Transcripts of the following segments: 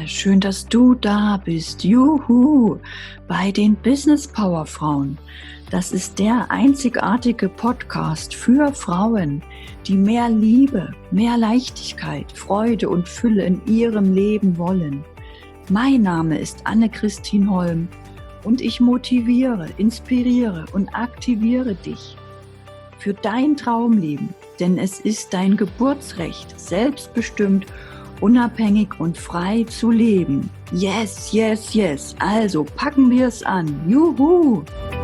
schön, dass du da bist. Juhu, bei den Business Power Frauen. Das ist der einzigartige Podcast für Frauen, die mehr Liebe, mehr Leichtigkeit, Freude und Fülle in ihrem Leben wollen. Mein Name ist Anne-Christine Holm und ich motiviere, inspiriere und aktiviere dich für dein Traumleben, denn es ist dein Geburtsrecht, selbstbestimmt, unabhängig und frei zu leben. Yes, yes, yes. Also packen wir es an. Juhu!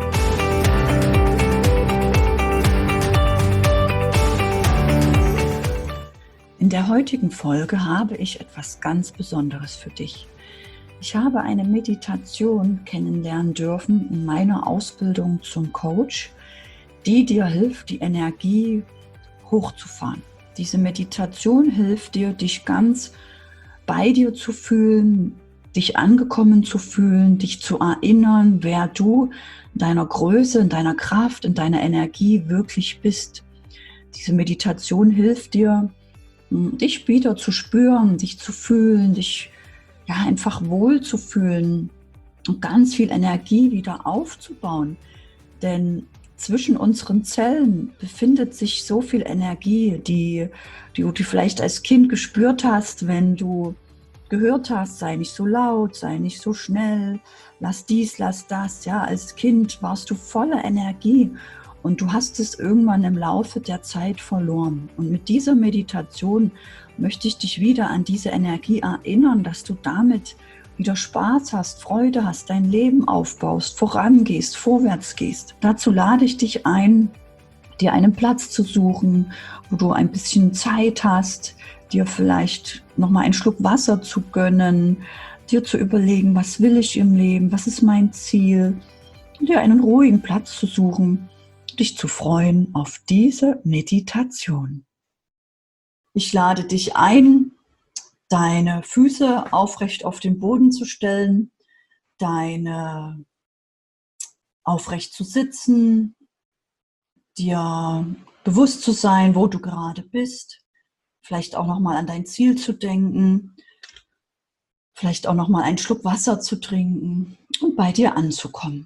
In der heutigen Folge habe ich etwas ganz Besonderes für dich. Ich habe eine Meditation kennenlernen dürfen in meiner Ausbildung zum Coach, die dir hilft, die Energie hochzufahren. Diese Meditation hilft dir, dich ganz bei dir zu fühlen, dich angekommen zu fühlen, dich zu erinnern, wer du in deiner Größe, in deiner Kraft, in deiner Energie wirklich bist. Diese Meditation hilft dir, dich wieder zu spüren, dich zu fühlen, dich einfach wohl zu fühlen und ganz viel Energie wieder aufzubauen. Denn zwischen unseren Zellen befindet sich so viel Energie, die du vielleicht als Kind gespürt hast, wenn du gehört hast, sei nicht so laut, sei nicht so schnell, lass dies, lass das. Ja, als Kind warst du voller Energie und du hast es irgendwann im Laufe der Zeit verloren. Und mit dieser Meditation möchte ich dich wieder an diese Energie erinnern, dass du damit wieder Spaß hast, Freude hast, dein Leben aufbaust, vorangehst, vorwärts gehst. Dazu lade ich dich ein, dir einen Platz zu suchen, wo du ein bisschen Zeit hast, dir vielleicht nochmal einen Schluck Wasser zu gönnen, dir zu überlegen, was will ich im Leben, was ist mein Ziel, dir einen ruhigen Platz zu suchen, dich zu freuen auf diese Meditation. Ich lade dich ein, deine Füße aufrecht auf den Boden zu stellen, deine aufrecht zu sitzen, dir bewusst zu sein, wo du gerade bist, vielleicht auch nochmal an dein Ziel zu denken, vielleicht auch nochmal einen Schluck Wasser zu trinken und bei dir anzukommen.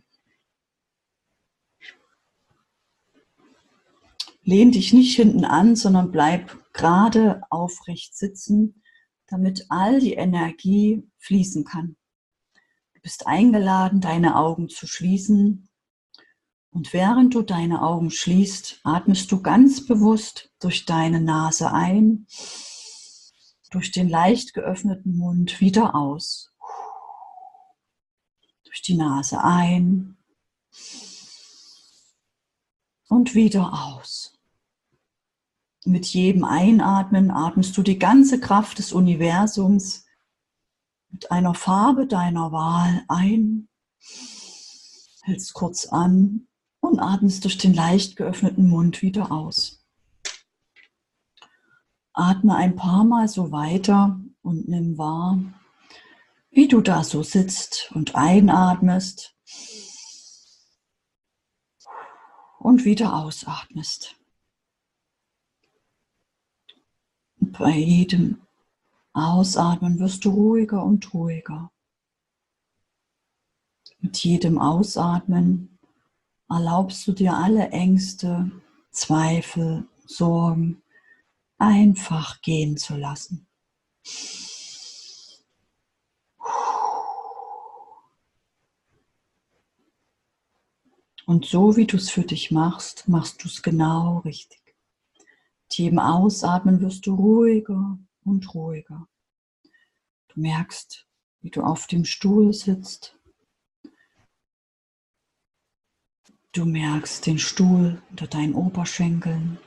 Lehn dich nicht hinten an, sondern bleib gerade aufrecht sitzen, damit all die Energie fließen kann. Du bist eingeladen, deine Augen zu schließen. Und während du deine Augen schließt, atmest du ganz bewusst durch deine Nase ein, durch den leicht geöffneten Mund wieder aus. Durch die Nase ein und wieder aus. Mit jedem Einatmen atmest du die ganze Kraft des Universums mit einer Farbe deiner Wahl ein, hältst kurz an und atmest durch den leicht geöffneten Mund wieder aus. Atme ein paar Mal so weiter und nimm wahr, wie du da so sitzt und einatmest und wieder ausatmest. Und bei jedem Ausatmen wirst du ruhiger und ruhiger. Mit jedem Ausatmen erlaubst du dir alle Ängste, Zweifel, Sorgen einfach gehen zu lassen. Und so wie du es für dich machst, machst du es genau richtig. Mit jedem Ausatmen wirst du ruhiger und ruhiger. Du merkst, wie du auf dem Stuhl sitzt. Du merkst den Stuhl unter deinen Oberschenkeln.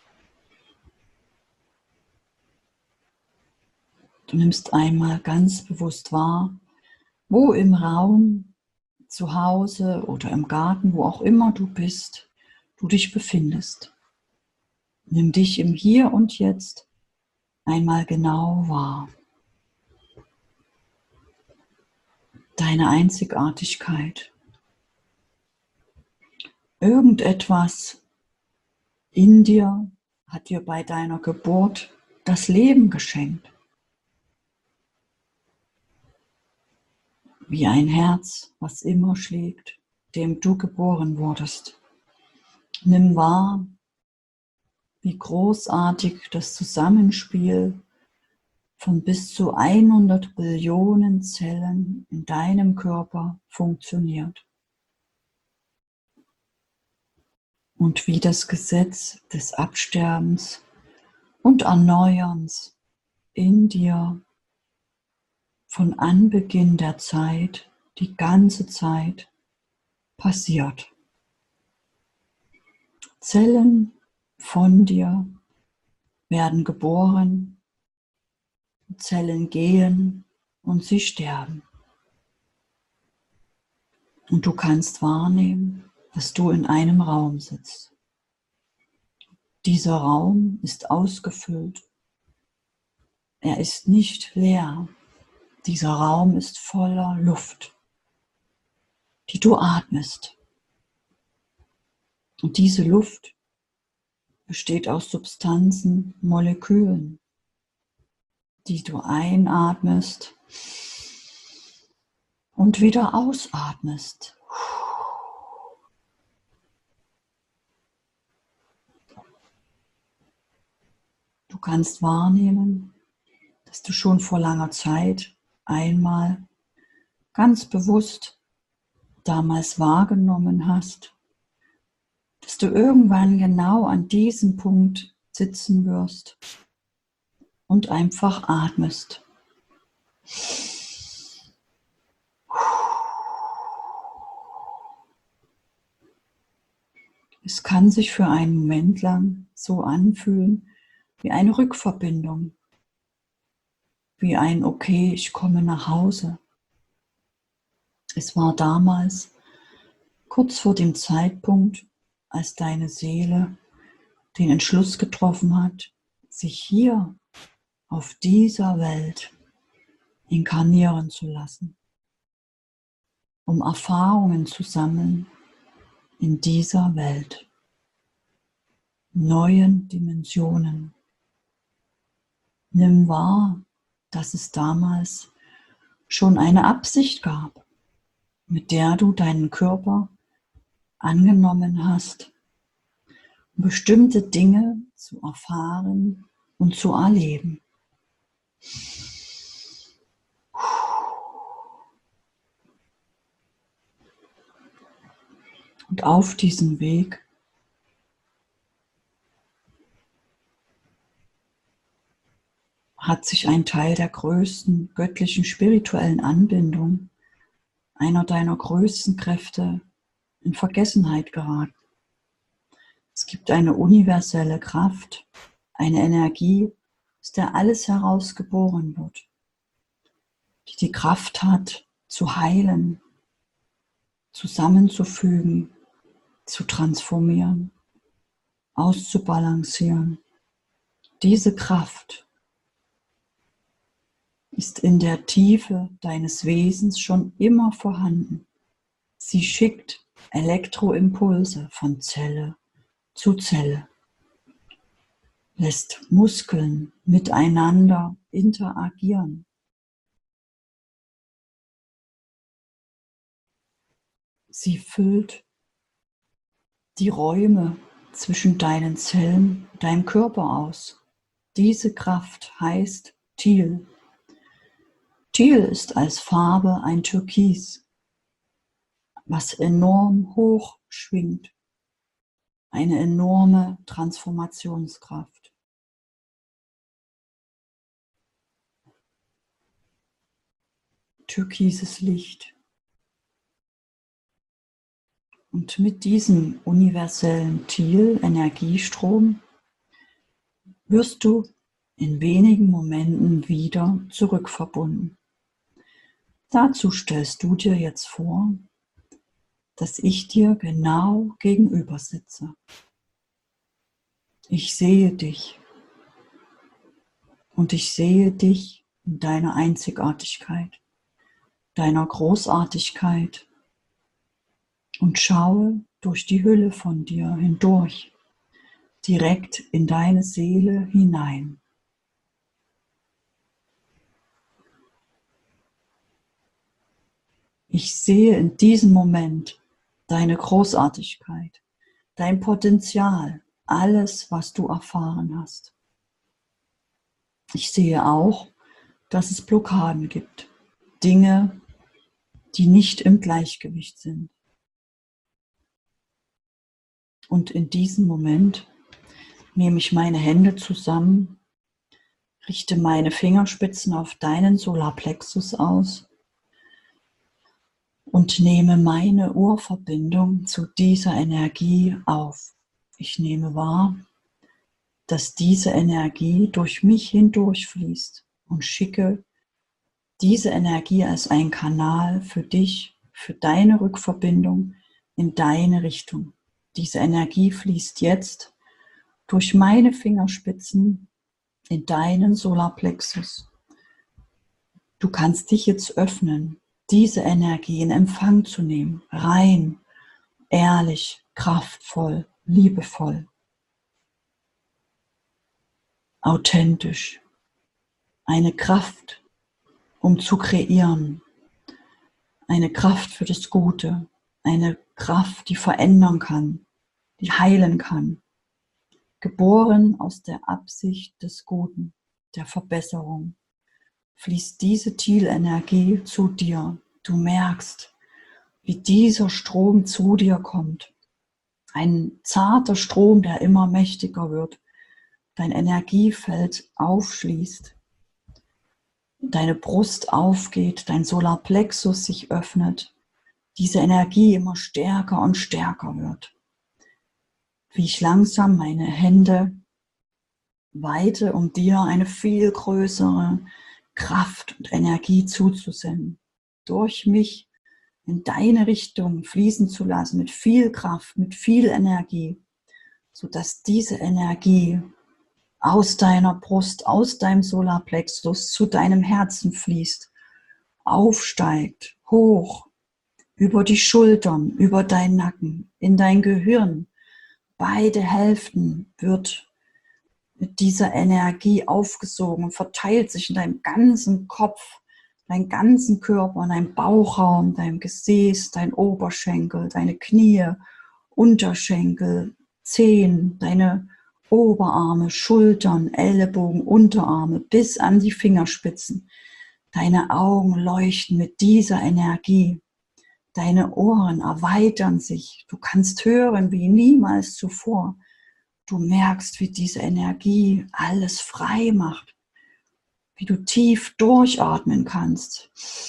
Du nimmst einmal ganz bewusst wahr, wo im Raum, zu Hause oder im Garten, wo auch immer du bist, du dich befindest. Nimm dich im Hier und Jetzt einmal genau wahr. Deine Einzigartigkeit. Irgendetwas in dir hat dir bei deiner Geburt das Leben geschenkt. wie ein Herz, was immer schlägt, dem du geboren wurdest. Nimm wahr, wie großartig das Zusammenspiel von bis zu 100 Billionen Zellen in deinem Körper funktioniert. Und wie das Gesetz des Absterbens und Erneuerns in dir von Anbeginn der Zeit, die ganze Zeit passiert. Zellen von dir werden geboren, Zellen gehen und sie sterben. Und du kannst wahrnehmen, dass du in einem Raum sitzt. Dieser Raum ist ausgefüllt. Er ist nicht leer. Dieser Raum ist voller Luft, die du atmest. Und diese Luft besteht aus Substanzen, Molekülen, die du einatmest und wieder ausatmest. Du kannst wahrnehmen, dass du schon vor langer Zeit einmal ganz bewusst damals wahrgenommen hast, dass du irgendwann genau an diesem Punkt sitzen wirst und einfach atmest. Es kann sich für einen Moment lang so anfühlen wie eine Rückverbindung, wie ein Okay, ich komme nach Hause. Es war damals kurz vor dem Zeitpunkt, als deine Seele den Entschluss getroffen hat, sich hier auf dieser Welt inkarnieren zu lassen, um Erfahrungen zu sammeln in dieser Welt, neuen Dimensionen. Nimm wahr, dass es damals schon eine Absicht gab, mit der du deinen Körper angenommen hast, um bestimmte Dinge zu erfahren und zu erleben. Und auf diesem Weg hat sich ein Teil der größten göttlichen spirituellen Anbindung, einer deiner größten Kräfte, in Vergessenheit geraten. Es gibt eine universelle Kraft, eine Energie, aus der alles herausgeboren wird, die die Kraft hat, zu heilen, zusammenzufügen, zu transformieren, auszubalancieren. Diese Kraft ist in der Tiefe deines Wesens schon immer vorhanden. Sie schickt Elektroimpulse von Zelle zu Zelle, lässt Muskeln miteinander interagieren. Sie füllt die Räume zwischen deinen Zellen, deinem Körper aus. Diese Kraft heißt Teal. Teal ist als Farbe ein Türkis, was enorm hoch schwingt. Eine enorme Transformationskraft. Türkises Licht. Und mit diesem universellen Teal-Energiestrom wirst du in wenigen Momenten wieder zurückverbunden. Dazu stellst du dir jetzt vor, dass ich dir genau gegenüber sitze. Ich sehe dich und ich sehe dich in deiner Einzigartigkeit, deiner Großartigkeit und schaue durch die Hülle von dir hindurch, direkt in deine Seele hinein. Ich sehe in diesem Moment deine Großartigkeit, dein Potenzial, alles, was du erfahren hast. Ich sehe auch, dass es Blockaden gibt, Dinge, die nicht im Gleichgewicht sind. Und in diesem Moment nehme ich meine Hände zusammen, richte meine Fingerspitzen auf deinen Solarplexus aus und nehme meine Urverbindung zu dieser Energie auf. Ich nehme wahr, dass diese Energie durch mich hindurchfließt und schicke diese Energie als ein Kanal für dich, für deine Rückverbindung in deine Richtung. Diese Energie fließt jetzt durch meine Fingerspitzen in deinen Solarplexus. Du kannst dich jetzt öffnen, diese Energie in Empfang zu nehmen, rein, ehrlich, kraftvoll, liebevoll, authentisch. Eine Kraft, um zu kreieren, eine Kraft für das Gute, eine Kraft, die verändern kann, die heilen kann. Geboren aus der Absicht des Guten, der Verbesserung, fließt diese Thielenergie zu dir. Du merkst, wie dieser Strom zu dir kommt. Ein zarter Strom, der immer mächtiger wird. Dein Energiefeld aufschließt. Deine Brust aufgeht, dein Solarplexus sich öffnet. Diese Energie immer stärker und stärker wird. Wie ich langsam meine Hände weite, um dir eine viel größere Kraft und Energie zuzusenden. Durch mich in deine Richtung fließen zu lassen, mit viel Kraft, mit viel Energie, sodass diese Energie aus deiner Brust, aus deinem Solarplexus zu deinem Herzen fließt, aufsteigt, hoch, über die Schultern, über deinen Nacken, in dein Gehirn. Beide Hälften wird mit dieser Energie aufgesogen und verteilt sich in deinem ganzen Kopf, deinen ganzen Körper, in deinem Bauchraum, deinem Gesäß, dein Oberschenkel, deine Knie, Unterschenkel, Zehen, deine Oberarme, Schultern, Ellenbogen, Unterarme bis an die Fingerspitzen. Deine Augen leuchten mit dieser Energie. Deine Ohren erweitern sich. Du kannst hören wie niemals zuvor. Du merkst, wie diese Energie alles frei macht, wie du tief durchatmen kannst.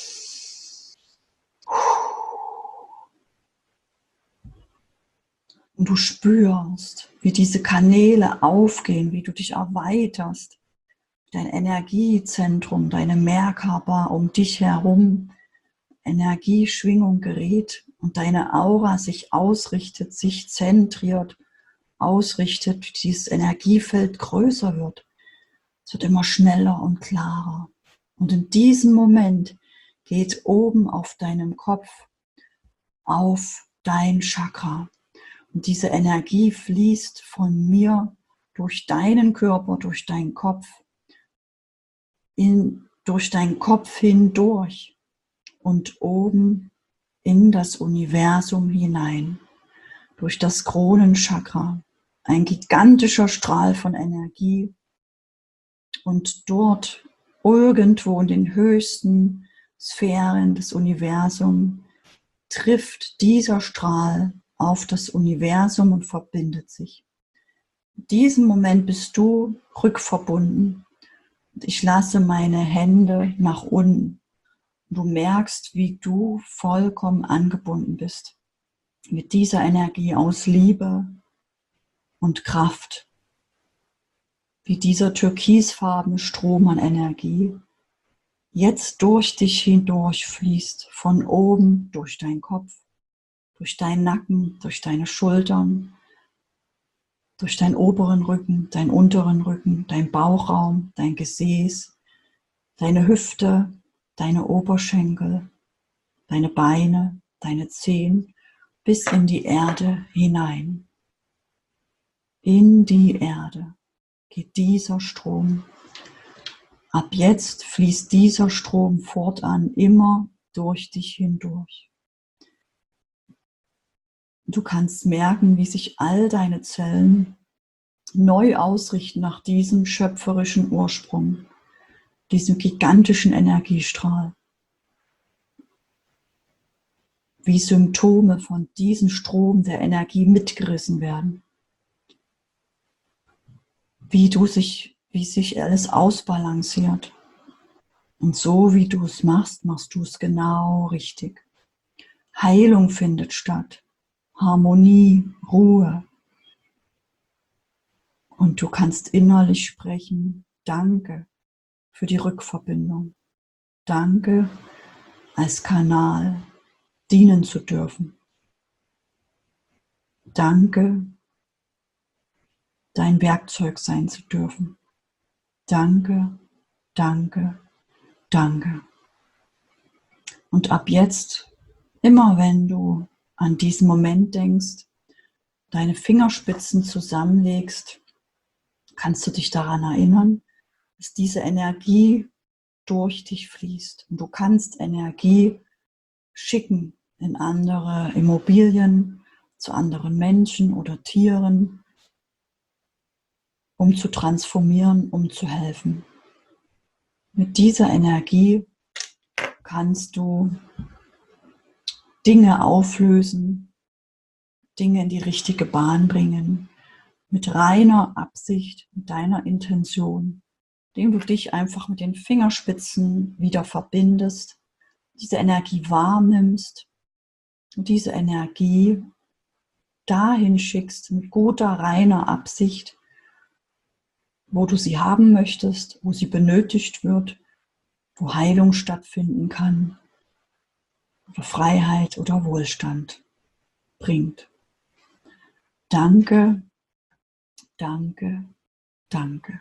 Und du spürst, wie diese Kanäle aufgehen, wie du dich erweiterst. Dein Energiezentrum, deine Merkaba um dich herum, Energieschwingung gerät und deine Aura sich ausrichtet, sich zentriert, ausrichtet, dieses Energiefeld größer wird. Es wird immer schneller und klarer. Und in diesem Moment geht oben auf deinem Kopf auf dein Chakra. Und diese Energie fließt von mir durch deinen Körper, durch deinen Kopf, durch deinen Kopf hindurch und oben in das Universum hinein, durch das Kronenchakra. Ein gigantischer Strahl von Energie. Und dort irgendwo in den höchsten Sphären des Universums trifft dieser Strahl auf das Universum und verbindet sich. In diesem Moment bist du rückverbunden. Und ich lasse meine Hände nach unten. Du merkst, wie du vollkommen angebunden bist. Mit dieser Energie aus Liebe und Kraft. Wie dieser türkisfarbene Strom an Energie jetzt durch dich hindurch fließt, von oben durch deinen Kopf, durch deinen Nacken, durch deine Schultern, durch deinen oberen Rücken, deinen unteren Rücken, deinen Bauchraum, dein Gesäß, deine Hüfte, deine Oberschenkel, deine Beine, deine Zehen, bis in die Erde hinein. In die Erde geht dieser Strom. Ab jetzt fließt dieser Strom fortan immer durch dich hindurch. Du kannst merken, wie sich all deine Zellen neu ausrichten nach diesem schöpferischen Ursprung, diesem gigantischen Energiestrahl. Wie Symptome von diesem Strom der Energie mitgerissen werden. Wie sich alles ausbalanciert. Und so wie du es machst, machst du es genau richtig. Heilung findet statt. Harmonie, Ruhe. Und du kannst innerlich sprechen, danke für die Rückverbindung. Danke, als Kanal dienen zu dürfen. Danke, dein Werkzeug sein zu dürfen. Danke, danke, danke. Und ab jetzt, immer wenn du an diesen Moment denkst, deine Fingerspitzen zusammenlegst, kannst du dich daran erinnern, dass diese Energie durch dich fließt. Und du kannst Energie schicken in andere Immobilien, zu anderen Menschen oder Tieren, um zu transformieren, um zu helfen. Mit dieser Energie kannst du Dinge auflösen, Dinge in die richtige Bahn bringen, mit reiner Absicht, mit deiner Intention, indem du dich einfach mit den Fingerspitzen wieder verbindest, diese Energie wahrnimmst und diese Energie dahin schickst mit guter, reiner Absicht, wo du sie haben möchtest, wo sie benötigt wird, wo Heilung stattfinden kann, oder Freiheit oder Wohlstand bringt. Danke, danke, danke.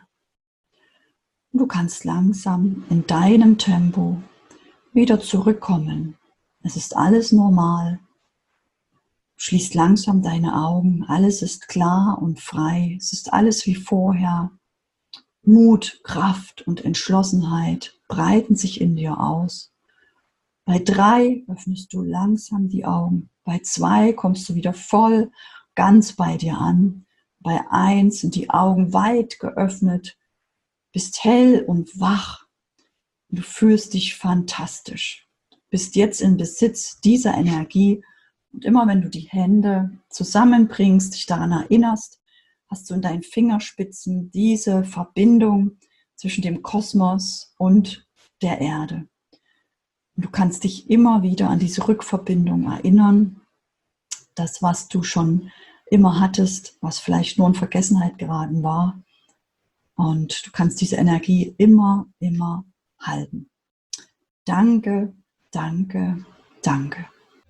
Und du kannst langsam in deinem Tempo wieder zurückkommen. Es ist alles normal. Schließ langsam deine Augen. Alles ist klar und frei. Es ist alles wie vorher. Mut, Kraft und Entschlossenheit breiten sich in dir aus. Bei 3 öffnest du langsam die Augen. Bei 2 kommst du wieder voll, ganz bei dir an. Bei 1 sind die Augen weit geöffnet, bist hell und wach. Du fühlst dich fantastisch. Bist jetzt in Besitz dieser Energie. Und immer wenn du die Hände zusammenbringst, dich daran erinnerst, hast du in deinen Fingerspitzen diese Verbindung zwischen dem Kosmos und der Erde. Und du kannst dich immer wieder an diese Rückverbindung erinnern. Das, was du schon immer hattest, was vielleicht nur in Vergessenheit geraten war. Und du kannst diese Energie immer halten. Danke, danke, danke.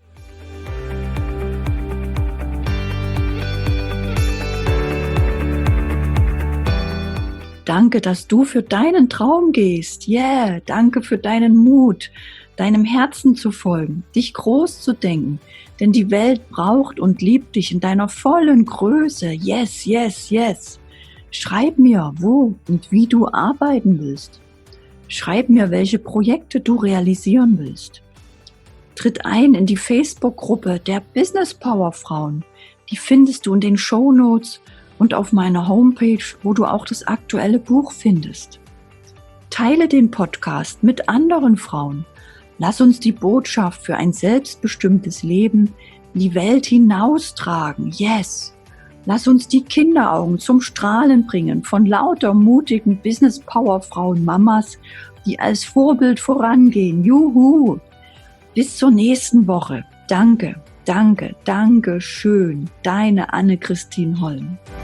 Danke, dass du für deinen Traum gehst. Yeah, danke für deinen Mut, deinem Herzen zu folgen, dich groß zu denken. Denn die Welt braucht und liebt dich in deiner vollen Größe. Yes, yes, yes. Schreib mir, wo und wie du arbeiten willst. Schreib mir, welche Projekte du realisieren willst. Tritt ein in die Facebook-Gruppe der Business Power Frauen. Die findest du in den Shownotes und auf meiner Homepage, wo du auch das aktuelle Buch findest. Teile den Podcast mit anderen Frauen. Lass uns die Botschaft für ein selbstbestimmtes Leben in die Welt hinaustragen. Yes! Lass uns die Kinderaugen zum Strahlen bringen von lauter mutigen Business-Power-Frauen, Mamas, die als Vorbild vorangehen. Juhu! Bis zur nächsten Woche. Danke, danke, danke schön. Deine Anne-Christine Holm.